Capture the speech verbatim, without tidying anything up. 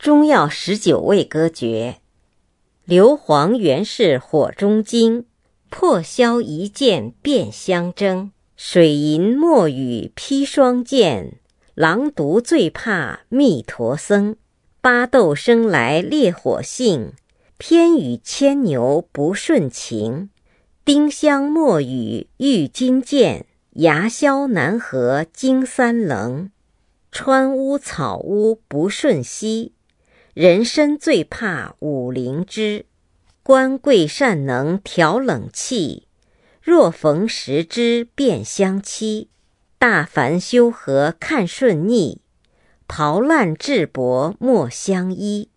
中药十九味歌诀：硫磺原是火中精，破销一剑变相争。水银墨雨砒霜剑，狼毒最怕密陀僧。巴豆生来烈火性，偏与牵牛不顺情。丁香墨雨郁金剑，牙消难合金三棱。川乌草乌不顺息，人参最怕五灵芝。官贵善能调冷气，若逢时之变相期。大凡修和看顺逆，刨烂质帛莫相依。